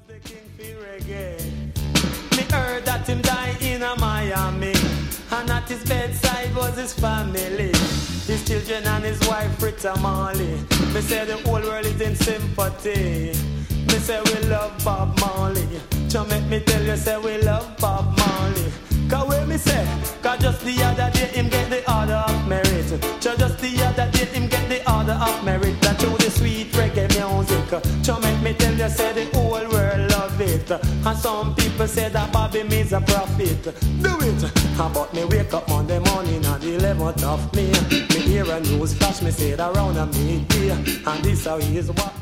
the king for reggae. Me heard that him died in a Miami, and at his bedside was his family, his children and his wife Rita Marley. Me say the whole world is in sympathy. Me say we love Bob Marley. So make me tell you, say we love Bob Marley. Cause when me say, cause just the other day him get the order of merit. So just the other day him get the order of merit. That through the sweet reggae music. So make me tell you, say the whole world love it. And some people say that Bobby means a prophet. Do it! But me wake up Monday morning on the 11th of May. Me hear a news flash, me say it around a midday. And this how he is what